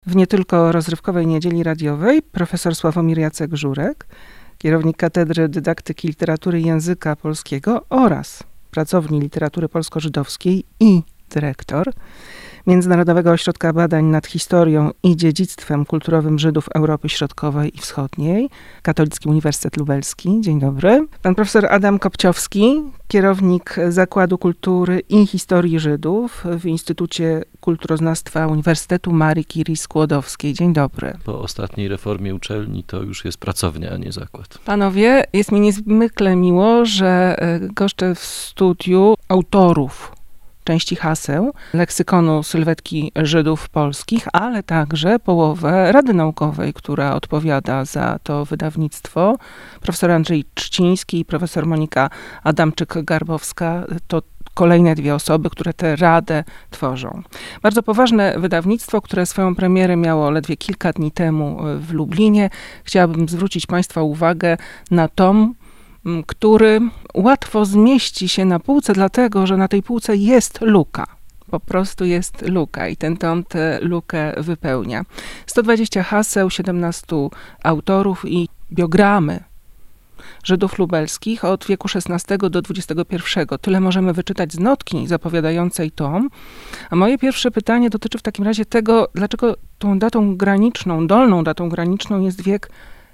W nie tylko rozrywkowej niedzieli radiowej profesor Sławomir Jacek-Żurek, kierownik Katedry Dydaktyki Literatury i Języka Polskiego oraz pracowni literatury polsko-żydowskiej i dyrektor Międzynarodowego Ośrodka Badań nad Historią i Dziedzictwem Kulturowym Żydów Europy Środkowej i Wschodniej, Katolicki Uniwersytet Lubelski. Dzień dobry. Pan profesor Adam Kopciowski, kierownik Zakładu Kultury i Historii Żydów w Instytucie Kulturoznawstwa Uniwersytetu Marii Curie Skłodowskiej. Dzień dobry. Po ostatniej reformie uczelni to już jest pracownia, a nie zakład. Panowie, jest mi niezwykle miło, że goszczę w studiu autorów części haseł leksykonu sylwetki Żydów polskich, ale także połowę Rady Naukowej, która odpowiada za to wydawnictwo. Profesor Andrzej Trzciński i profesor Monika Adamczyk-Garbowska to kolejne dwie osoby, które tę radę tworzą. Bardzo poważne wydawnictwo, które swoją premierę miało ledwie kilka dni temu w Lublinie. Chciałabym zwrócić Państwa uwagę na tom, który łatwo zmieści się na półce, dlatego że na tej półce jest luka. Po prostu jest luka i ten tom tę lukę wypełnia. 120 haseł, 17 autorów i biogramy Żydów lubelskich od wieku XVI do XXI. Tyle możemy wyczytać z notki zapowiadającej tom. A moje pierwsze pytanie dotyczy w takim razie tego, dlaczego tą datą graniczną, dolną datą graniczną jest wiek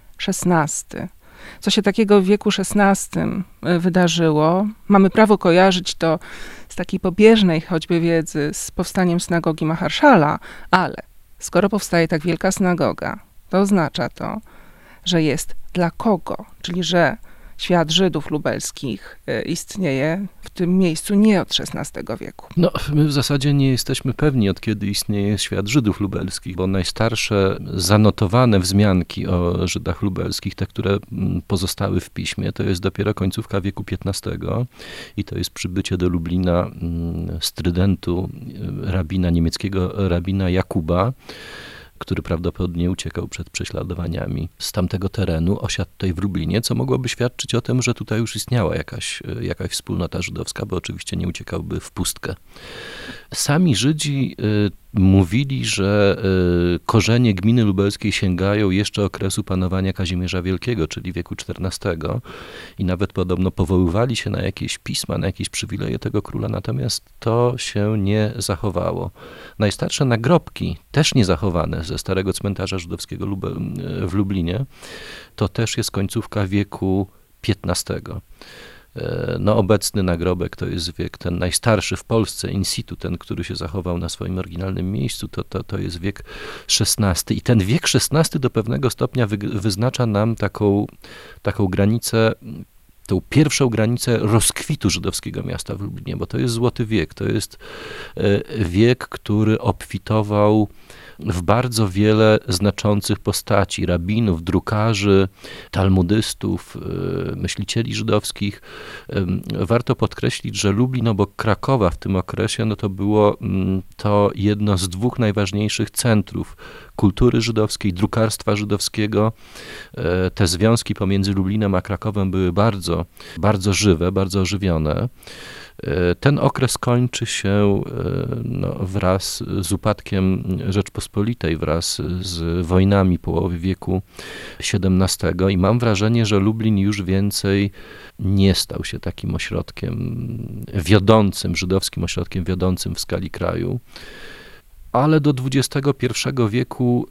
XVI. Co się takiego w wieku XVI wydarzyło? Mamy prawo kojarzyć to z takiej pobieżnej choćby wiedzy z powstaniem synagogi Maharszala, ale skoro powstaje tak wielka synagoga, to oznacza to, że jest dla kogo? Czyli że świat Żydów lubelskich istnieje w tym miejscu nie od XVI wieku. No, my w zasadzie nie jesteśmy pewni, od kiedy istnieje świat Żydów lubelskich, bo najstarsze zanotowane wzmianki o Żydach lubelskich, te, które pozostały w piśmie, to jest dopiero końcówka wieku XV i to jest przybycie do Lublina strydentu niemieckiego rabina Jakuba, który prawdopodobnie uciekał przed prześladowaniami z tamtego terenu, osiadł tutaj w Lublinie, co mogłoby świadczyć o tym, że tutaj już istniała jakaś wspólnota żydowska, bo oczywiście nie uciekałby w pustkę. Sami Żydzi mówili, że korzenie gminy lubelskiej sięgają jeszcze okresu panowania Kazimierza Wielkiego, czyli wieku XIV i nawet podobno powoływali się na jakieś pisma, na jakieś przywileje tego króla, natomiast to się nie zachowało. Najstarsze nagrobki, też niezachowane ze starego cmentarza żydowskiego w Lublinie, to też jest końcówka wieku XV. No, obecny nagrobek to jest wiek ten najstarszy w Polsce in situ, ten, który się zachował na swoim oryginalnym miejscu, to jest wiek XVI. I ten wiek XVI do pewnego stopnia wyznacza nam taką granicę, tą pierwszą granicę rozkwitu żydowskiego miasta w Lublinie, bo to jest złoty wiek, to jest wiek, który obfitował w bardzo wiele znaczących postaci, rabinów, drukarzy, talmudystów, myślicieli żydowskich. Warto podkreślić, że Lublin obok Krakowa w tym okresie, no to było to jedno z dwóch najważniejszych centrów kultury żydowskiej, drukarstwa żydowskiego. Te związki pomiędzy Lublinem a Krakowem były bardzo, bardzo żywe, bardzo ożywione. Ten okres kończy się wraz z upadkiem Rzeczpospolitej, wraz z wojnami połowy wieku XVII i mam wrażenie, że Lublin już więcej nie stał się takim ośrodkiem wiodącym, żydowskim ośrodkiem wiodącym w skali kraju. Ale do XXI wieku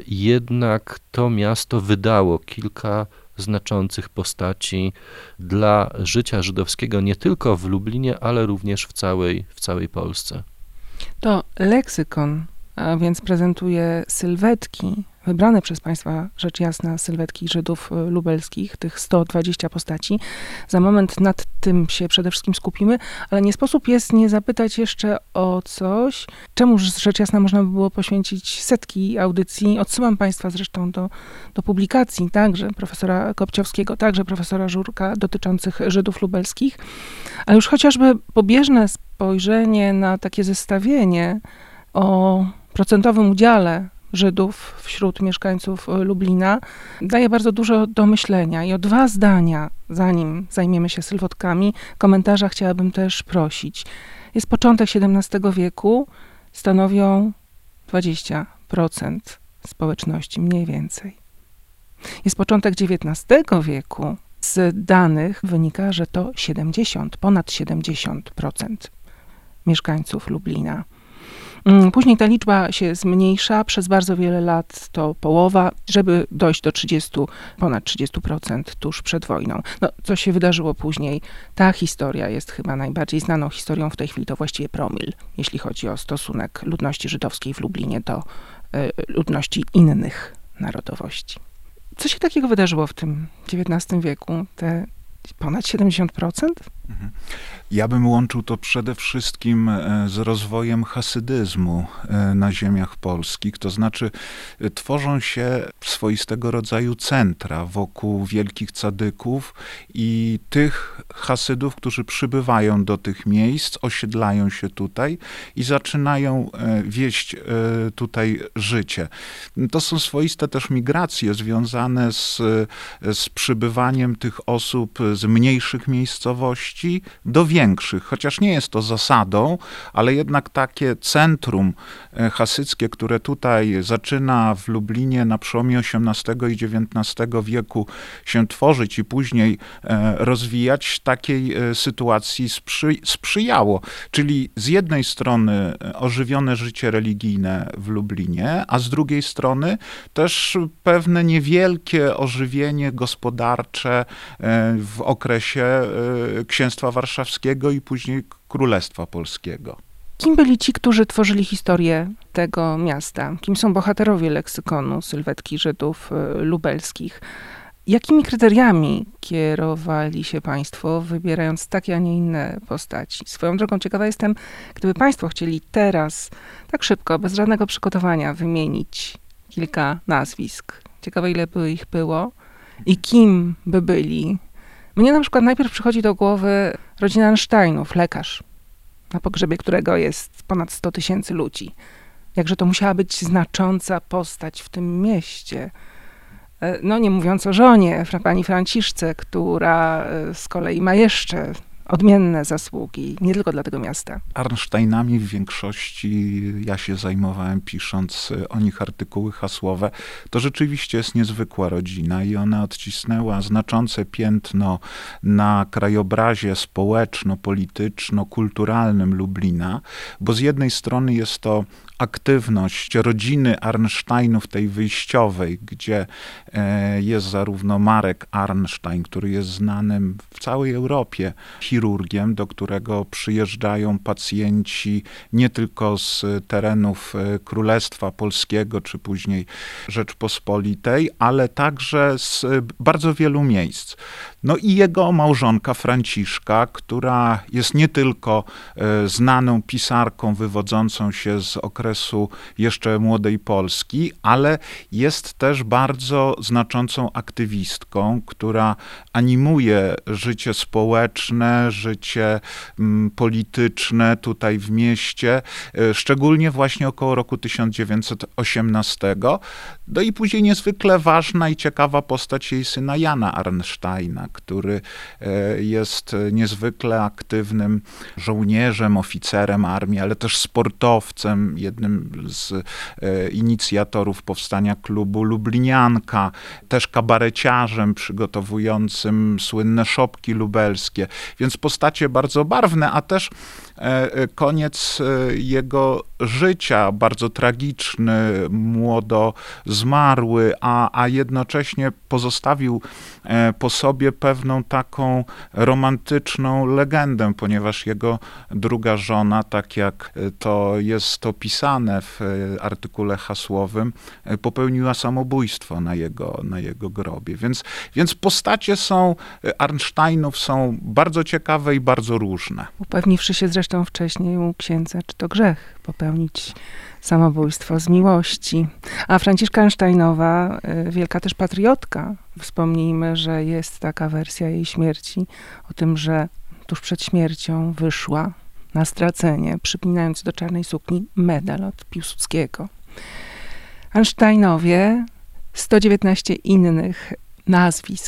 jednak to miasto wydało kilka znaczących postaci dla życia żydowskiego nie tylko w Lublinie, ale również w całej Polsce. To leksykon, a więc prezentuje sylwetki, wybrane przez Państwa, rzecz jasna, sylwetki Żydów lubelskich, tych 120 postaci. Za moment nad tym się przede wszystkim skupimy, ale nie sposób jest nie zapytać jeszcze o coś, czemuż rzecz jasna można by było poświęcić setki audycji. Odsyłam Państwa zresztą do publikacji, także profesora Kopciowskiego, także profesora Żurka, dotyczących Żydów lubelskich, ale już chociażby pobieżne spojrzenie na takie zestawienie o procentowym udziale Żydów wśród mieszkańców Lublina daje bardzo dużo do myślenia. I o dwa zdania, zanim zajmiemy się sylwetkami, komentarza chciałabym też prosić. Jest początek XVII wieku, stanowią 20% społeczności, mniej więcej. Jest początek XIX wieku. Z danych wynika, że to ponad 70% mieszkańców Lublina. Później ta liczba się zmniejsza, przez bardzo wiele lat to połowa, żeby dojść do ponad 30% tuż przed wojną. No, co się wydarzyło później? Ta historia jest chyba najbardziej znaną historią w tej chwili, to właściwie promil, jeśli chodzi o stosunek ludności żydowskiej w Lublinie do ludności innych narodowości. Co się takiego wydarzyło w tym XIX wieku? Te ponad 70%? Ja bym łączył to przede wszystkim z rozwojem hasydyzmu na ziemiach polskich, to znaczy tworzą się swoistego rodzaju centra wokół wielkich cadyków i tych hasydów, którzy przybywają do tych miejsc, osiedlają się tutaj i zaczynają wieść tutaj życie. To są swoiste też migracje związane z przybywaniem tych osób z mniejszych miejscowości do większych, chociaż nie jest to zasadą, ale jednak takie centrum hasyckie, które tutaj zaczyna w Lublinie na przełomie XVIII i XIX wieku się tworzyć i później rozwijać, takiej sytuacji sprzyjało. Czyli z jednej strony ożywione życie religijne w Lublinie, a z drugiej strony też pewne niewielkie ożywienie gospodarcze w okresie Księstwa Warszawskiego i później Królestwa Polskiego. Kim byli ci, którzy tworzyli historię tego miasta? Kim są bohaterowie leksykonu sylwetki Żydów lubelskich? Jakimi kryteriami kierowali się państwo, wybierając takie, a nie inne postaci? Swoją drogą ciekawa jestem, gdyby państwo chcieli teraz, tak szybko, bez żadnego przygotowania, wymienić kilka nazwisk. Ciekawe, ile by ich było i kim by byli. Mnie na przykład najpierw przychodzi do głowy rodzina Arnsteinów, lekarz, na pogrzebie którego jest ponad 100 000 ludzi. Jakże to musiała być znacząca postać w tym mieście. No nie mówiąc o żonie, pani Franciszce, która z kolei ma jeszcze odmienne zasługi, nie tylko dla tego miasta. Arnsteinami w większości ja się zajmowałem, pisząc o nich artykuły hasłowe. To rzeczywiście jest niezwykła rodzina i ona odcisnęła znaczące piętno na krajobrazie społeczno-polityczno-kulturalnym Lublina, bo z jednej strony jest to aktywność rodziny Arnsteinów, tej wyjściowej, gdzie jest zarówno Marek Arnstein, który jest znanym w całej Europie chirurgiem, do którego przyjeżdżają pacjenci nie tylko z terenów Królestwa Polskiego, czy później Rzeczpospolitej, ale także z bardzo wielu miejsc. No i jego małżonka Franciszka, która jest nie tylko znaną pisarką wywodzącą się z okresu jeszcze młodej Polski, ale jest też bardzo znaczącą aktywistką, która animuje życie społeczne, życie polityczne tutaj w mieście, szczególnie właśnie około roku 1918. No i później niezwykle ważna i ciekawa postać jej syna Jana Arnsteina, który jest niezwykle aktywnym żołnierzem, oficerem armii, ale też sportowcem, jednym z inicjatorów powstania klubu Lublinianka, też kabareciarzem przygotowującym słynne szopki lubelskie. Więc postacie bardzo barwne, a też koniec jego życia, bardzo tragiczny, młodo zmarły, a jednocześnie pozostawił po sobie pewną taką romantyczną legendę, ponieważ jego druga żona, tak jak to jest opisane w artykule hasłowym, popełniła samobójstwo na jego grobie. Więc postacie Arnsteinów są bardzo ciekawe i bardzo różne. Upewniwszy się zresztą wcześniej u księdza, czy to grzech popełnić samobójstwo z miłości. A Franciszka Arnsteinowa, wielka też patriotka. Wspomnijmy, że jest taka wersja jej śmierci o tym, że tuż przed śmiercią wyszła na stracenie, przypinając do czarnej sukni medal od Piłsudskiego. Arnsteinowie, 119 innych nazwisk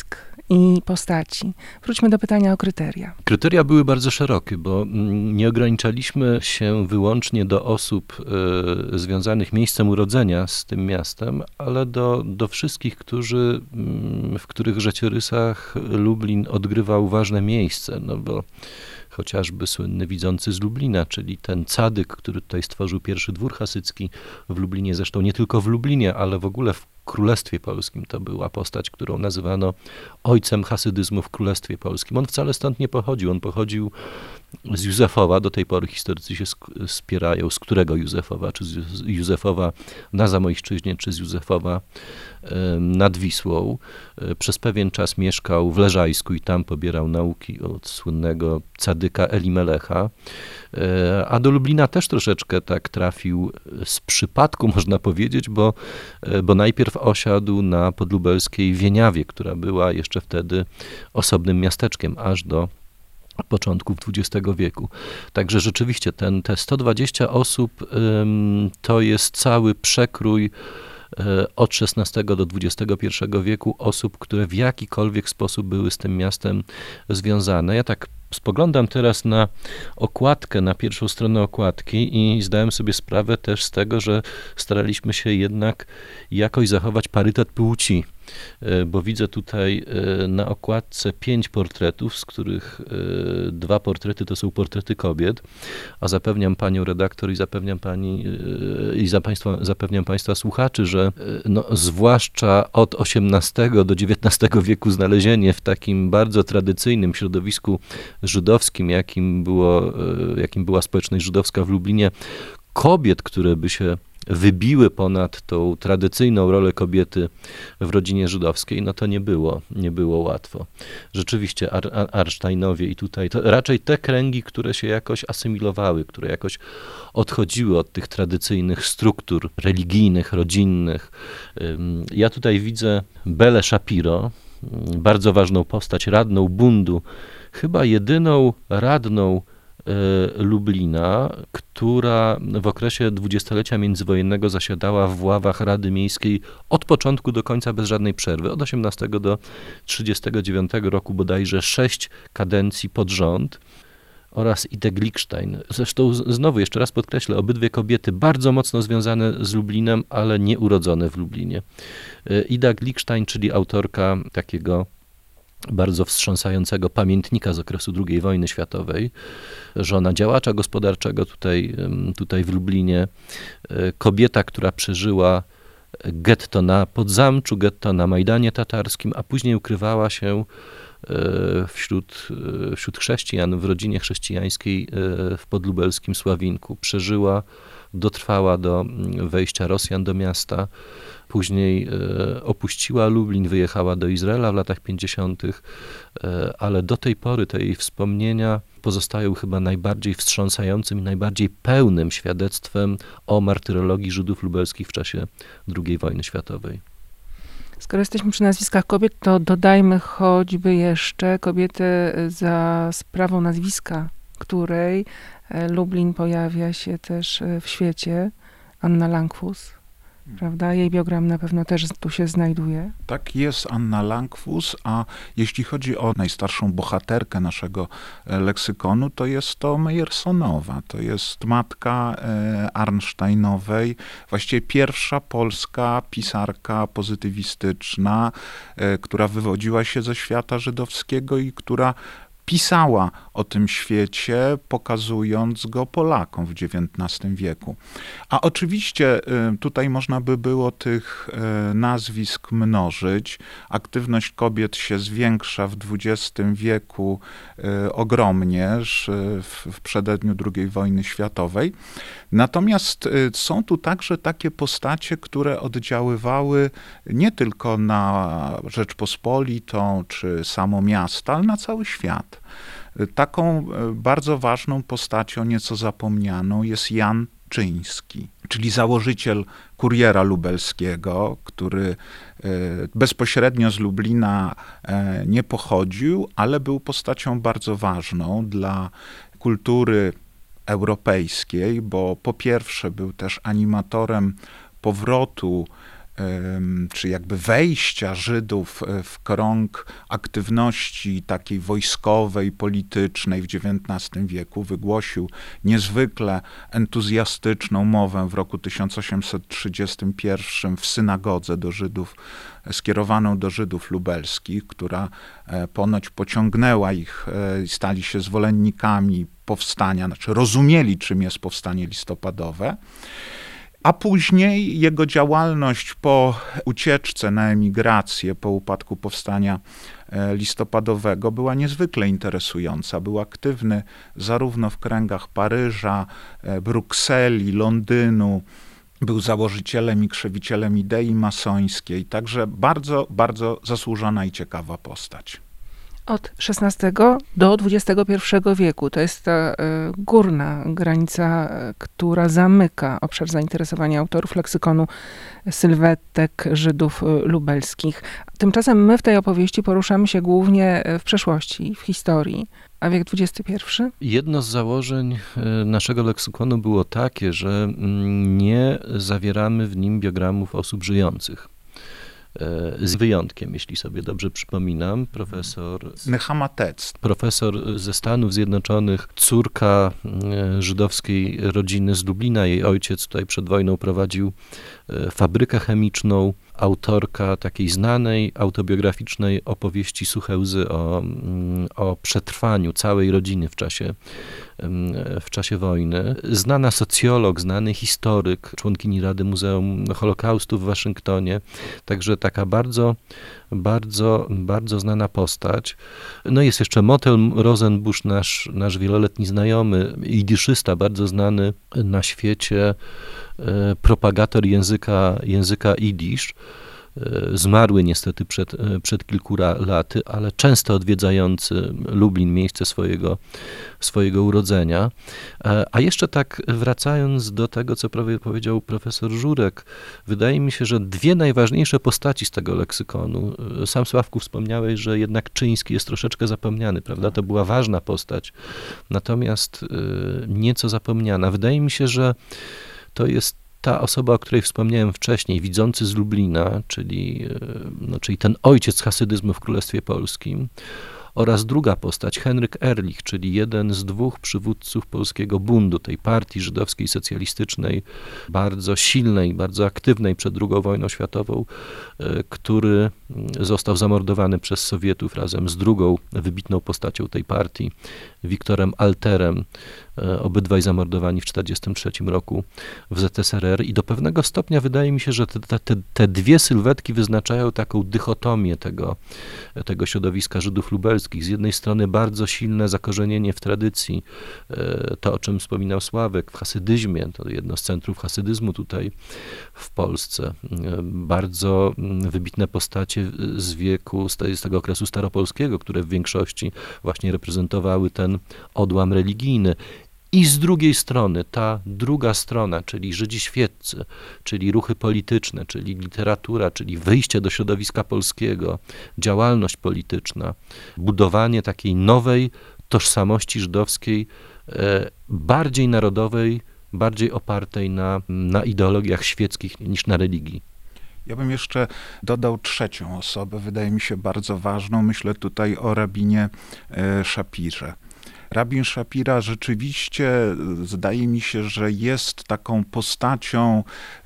i postaci. Wróćmy do pytania o kryteria. Kryteria były bardzo szerokie, bo nie ograniczaliśmy się wyłącznie do osób związanych miejscem urodzenia z tym miastem, ale do wszystkich, w których życiorysach Lublin odgrywał ważne miejsce, no bo chociażby słynny widzący z Lublina, czyli ten cadyk, który tutaj stworzył pierwszy dwór hasycki w Lublinie, zresztą nie tylko w Lublinie, ale w ogóle w Królestwie Polskim. To była postać, którą nazywano ojcem hasydyzmu w Królestwie Polskim. On wcale stąd nie pochodził. On pochodził z Józefowa. Do tej pory historycy się spierają, z którego Józefowa, czy z Józefowa na Zamojszczyźnie, czy z Józefowa nad Wisłą. Przez pewien czas mieszkał w Leżajsku i tam pobierał nauki od słynnego cadyka Elimelecha. A do Lublina też troszeczkę tak trafił z przypadku, można powiedzieć, bo najpierw osiadł na podlubelskiej Wieniawie, która była jeszcze wtedy osobnym miasteczkiem, aż do początków XX wieku. Także rzeczywiście te 120 osób to jest cały przekrój od XVI do XXI wieku osób, które w jakikolwiek sposób były z tym miastem związane. Ja tak spoglądam teraz na okładkę, na pierwszą stronę okładki i zdałem sobie sprawę też z tego, że staraliśmy się jednak jakoś zachować parytet płci, bo widzę tutaj na okładce 5 portretów, z których 2 portrety to są portrety kobiet, a zapewniam panią redaktor i zapewniam państwa słuchaczy, że zwłaszcza od XVIII do XIX wieku znalezienie w takim bardzo tradycyjnym środowisku żydowskim, jakim była społeczność żydowska w Lublinie, kobiet, które by się wybiły ponad tą tradycyjną rolę kobiety w rodzinie żydowskiej, no to nie było łatwo. Rzeczywiście Arnsteinowie i tutaj to raczej te kręgi, które się jakoś asymilowały, które jakoś odchodziły od tych tradycyjnych struktur religijnych, rodzinnych. Ja tutaj widzę Belę Shapiro, bardzo ważną postać, radną Bundu, chyba jedyną radną Lublina, która w okresie dwudziestolecia międzywojennego zasiadała w ławach Rady Miejskiej od początku do końca bez żadnej przerwy, od 18 do 39 roku bodajże 6 kadencji pod rząd, oraz Ida Glickstein. Zresztą znowu jeszcze raz podkreślę, obydwie kobiety bardzo mocno związane z Lublinem, ale nie urodzone w Lublinie. Ida Glickstein, czyli autorka takiego bardzo wstrząsającego pamiętnika z okresu II wojny światowej, żona działacza gospodarczego tutaj w Lublinie, kobieta, która przeżyła getto na Podzamczu, getto na Majdanie Tatarskim, a później ukrywała się wśród chrześcijan, w rodzinie chrześcijańskiej w podlubelskim Sławinku. Dotrwała do wejścia Rosjan do miasta. Później opuściła Lublin, wyjechała do Izraela w latach 50., ale do tej pory te jej wspomnienia pozostają chyba najbardziej wstrząsającym i najbardziej pełnym świadectwem o martyrologii Żydów lubelskich w czasie II wojny światowej. Skoro jesteśmy przy nazwiskach kobiet, to dodajmy choćby jeszcze kobietę za sprawą nazwiska, której Lublin pojawia się też w świecie, Anna Langfuss. Prawda? Jej biogram na pewno też tu się znajduje. Tak, jest Anna Langfuss, a jeśli chodzi o najstarszą bohaterkę naszego leksykonu, to jest to Meyersonowa. To jest matka Arnsteinowej, właściwie pierwsza polska pisarka pozytywistyczna, która wywodziła się ze świata żydowskiego i która pisała o tym świecie, pokazując go Polakom w XIX wieku. A oczywiście tutaj można by było tych nazwisk mnożyć. Aktywność kobiet się zwiększa w XX wieku ogromnie w przededniu II wojny światowej. Natomiast są tu także takie postacie, które oddziaływały nie tylko na Rzeczpospolitą czy samo miasto, ale na cały świat. Taką bardzo ważną postacią, nieco zapomnianą, jest Jan Czyński, czyli założyciel Kuriera Lubelskiego, który bezpośrednio z Lublina nie pochodził, ale był postacią bardzo ważną dla kultury europejskiej, bo po pierwsze był też animatorem powrotu czy jakby wejścia Żydów w krąg aktywności takiej wojskowej, politycznej w XIX wieku, wygłosił niezwykle entuzjastyczną mowę w roku 1831 w synagodze do Żydów, skierowaną do Żydów lubelskich, która ponoć pociągnęła ich, stali się zwolennikami powstania, znaczy rozumieli, czym jest powstanie listopadowe. A później jego działalność po ucieczce na emigrację, po upadku powstania listopadowego była niezwykle interesująca. Był aktywny zarówno w kręgach Paryża, Brukseli, Londynu. Był założycielem i krzewicielem idei masońskiej. Także bardzo, bardzo zasłużona i ciekawa postać. Od XVI do XXI wieku. To jest ta górna granica, która zamyka obszar zainteresowania autorów leksykonu sylwetek Żydów lubelskich. Tymczasem my w tej opowieści poruszamy się głównie w przeszłości, w historii. A wiek XXI? Jedno z założeń naszego leksykonu było takie, że nie zawieramy w nim biogramów osób żyjących. Z wyjątkiem, jeśli sobie dobrze przypominam, Nechama Tetz. Profesor ze Stanów Zjednoczonych, córka żydowskiej rodziny z Lublina. Jej ojciec tutaj przed wojną prowadził fabrykę chemiczną, autorka takiej znanej, autobiograficznej opowieści Suche łzy o przetrwaniu całej rodziny w czasie wojny. Znana socjolog, znany historyk, członkini Rady Muzeum Holokaustu w Waszyngtonie. Także taka bardzo, bardzo, bardzo znana postać. No jest jeszcze Motel Rosenbusch, nasz wieloletni znajomy, jidyszysta, bardzo znany na świecie, propagator języka jidysz. Zmarły niestety przed kilku laty, ale często odwiedzający Lublin, miejsce swojego urodzenia. A jeszcze tak wracając do tego, co prawie powiedział profesor Żurek, wydaje mi się, że dwie najważniejsze postaci z tego leksykonu, sam Sławku wspomniałeś, że jednak Czyński jest troszeczkę zapomniany, prawda? To była ważna postać, natomiast nieco zapomniana. Wydaje mi się, że to jest ta osoba, o której wspomniałem wcześniej, widzący z Lublina, czyli ten ojciec hasydyzmu w Królestwie Polskim, oraz druga postać, Henryk Ehrlich, czyli jeden z dwóch przywódców polskiego bundu, tej partii żydowskiej socjalistycznej, bardzo silnej, bardzo aktywnej przed II wojną światową, który został zamordowany przez Sowietów razem z drugą wybitną postacią tej partii, Wiktorem Alterem, obydwaj zamordowani w 1943 roku w ZSRR. I do pewnego stopnia wydaje mi się, że te dwie sylwetki wyznaczają taką dychotomię tego środowiska Żydów lubelskich. Z jednej strony bardzo silne zakorzenienie w tradycji, to o czym wspominał Sławek, w hasydyzmie, to jedno z centrów hasydyzmu tutaj w Polsce. Bardzo wybitne postacie z tego okresu staropolskiego, które w większości właśnie reprezentowały ten odłam religijny. I z drugiej strony ta druga strona, czyli Żydzi świeccy, czyli ruchy polityczne, czyli literatura, czyli wyjście do środowiska polskiego, działalność polityczna, budowanie takiej nowej tożsamości żydowskiej, bardziej narodowej, bardziej opartej na ideologiach świeckich niż na religii. Ja bym jeszcze dodał trzecią osobę, wydaje mi się bardzo ważną. Myślę tutaj o rabinie Szapirze. Rabin Szapira rzeczywiście, zdaje mi się, że jest taką postacią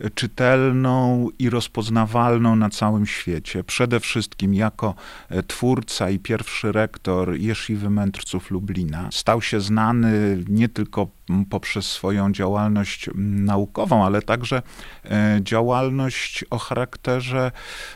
czytelną i rozpoznawalną na całym świecie. Przede wszystkim jako twórca i pierwszy rektor Jeszywy Mędrców Lublina. Stał się znany nie tylko poprzez swoją działalność naukową, ale także działalność o charakterze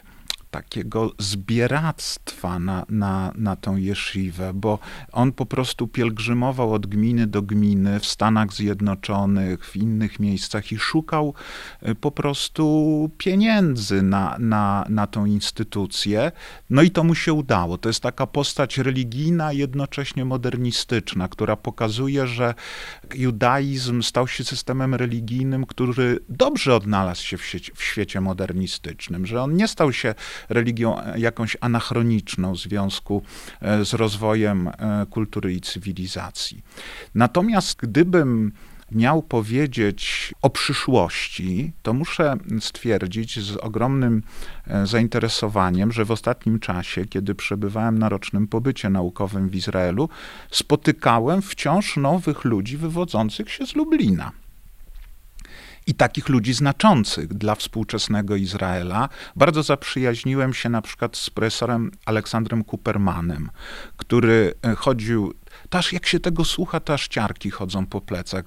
takiego zbieractwa na tą jesziwę, bo on po prostu pielgrzymował od gminy do gminy w Stanach Zjednoczonych, w innych miejscach i szukał po prostu pieniędzy na tą instytucję. No i to mu się udało. To jest taka postać religijna, jednocześnie modernistyczna, która pokazuje, że judaizm stał się systemem religijnym, który dobrze odnalazł się w świecie modernistycznym, że on nie stał się religią jakąś anachroniczną w związku z rozwojem kultury i cywilizacji. Natomiast gdybym miał powiedzieć o przyszłości, to muszę stwierdzić z ogromnym zainteresowaniem, że w ostatnim czasie, kiedy przebywałem na rocznym pobycie naukowym w Izraelu, spotykałem wciąż nowych ludzi wywodzących się z Lublina. I takich ludzi znaczących dla współczesnego Izraela. Bardzo zaprzyjaźniłem się na przykład z profesorem Aleksandrem Kupermanem, który chodził, to aż jak się tego słucha, to aż ciarki chodzą po plecach,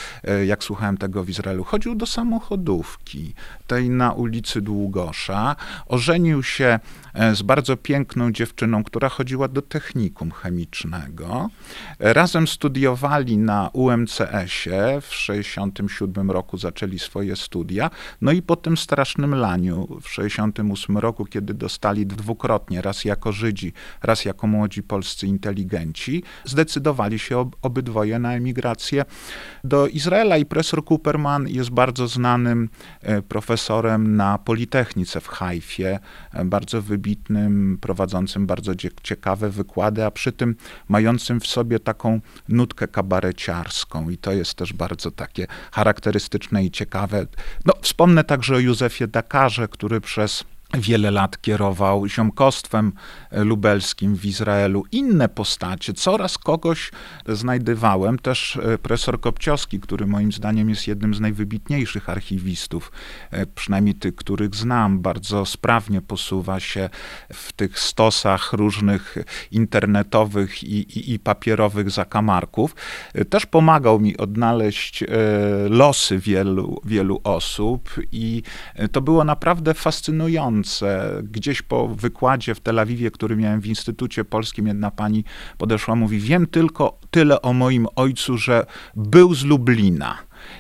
jak słuchałem tego w Izraelu. Chodził do samochodówki, tej na ulicy Długosza, ożenił się z bardzo piękną dziewczyną, która chodziła do technikum chemicznego. Razem studiowali na UMCS-ie, w 1967 roku zaczęli swoje studia, no i po tym strasznym laniu w 1968 roku, kiedy dostali dwukrotnie, raz jako Żydzi, raz jako młodzi polscy inteligenci, zdecydowali się obydwoje na emigrację do Izraela i profesor Kuperman jest bardzo znanym profesorem na Politechnice w Hajfie, bardzo wybitnym, prowadzącym bardzo ciekawe wykłady, a przy tym mającym w sobie taką nutkę kabareciarską i to jest też bardzo takie charakterystyczne i ciekawe. No, wspomnę także o Józefie Dakarze, który przez wiele lat kierował ziomkostwem lubelskim w Izraelu. Inne postacie, coraz kogoś znajdywałem. Też profesor Kopciowski, który moim zdaniem jest jednym z najwybitniejszych archiwistów, przynajmniej tych, których znam, bardzo sprawnie posuwa się w tych stosach różnych internetowych i papierowych zakamarków. Też pomagał mi odnaleźć losy wielu osób i to było naprawdę fascynujące. Gdzieś po wykładzie w Tel Awiwie, który miałem w Instytucie Polskim, jedna pani podeszła, mówi, wiem tylko tyle o moim ojcu, że był z Lublina.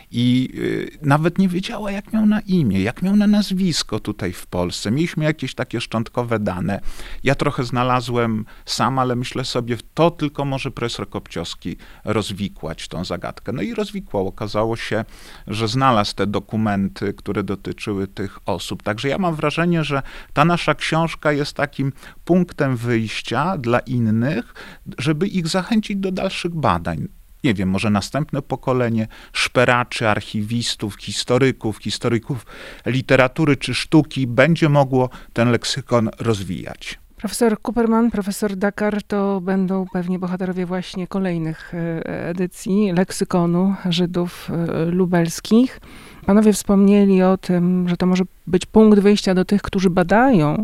I nawet nie wiedziała, jak miał na imię, jak miał na nazwisko tutaj w Polsce. Mieliśmy jakieś takie szczątkowe dane. Ja trochę znalazłem sam, ale myślę sobie, to tylko może profesor Kopciowski rozwikłać tą zagadkę. No i rozwikłał. Okazało się, że znalazł te dokumenty, które dotyczyły tych osób. Także ja mam wrażenie, że ta nasza książka jest takim punktem wyjścia dla innych, żeby ich zachęcić do dalszych badań. Nie wiem, może następne pokolenie szperaczy, archiwistów, historyków literatury czy sztuki będzie mogło ten leksykon rozwijać. Profesor Kuperman, profesor Dakar to będą pewnie bohaterowie właśnie kolejnych edycji leksykonu Żydów lubelskich. Panowie wspomnieli o tym, że to może być punkt wyjścia do tych, którzy badają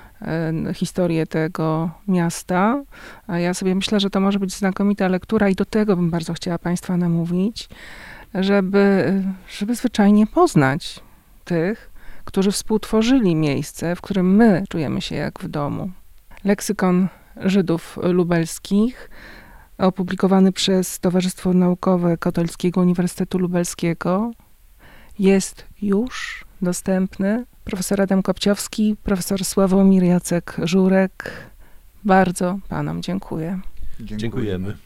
historię tego miasta, a ja sobie myślę, że to może być znakomita lektura i do tego bym bardzo chciała Państwa namówić, żeby zwyczajnie poznać tych, którzy współtworzyli miejsce, w którym my czujemy się jak w domu. Leksykon Żydów lubelskich, opublikowany przez Towarzystwo Naukowe Katolickiego Uniwersytetu Lubelskiego, jest już dostępny. Profesor Adam Kopciowski, profesor Sławomir Jacek Żurek. Bardzo Panom dziękuję. Dziękujemy.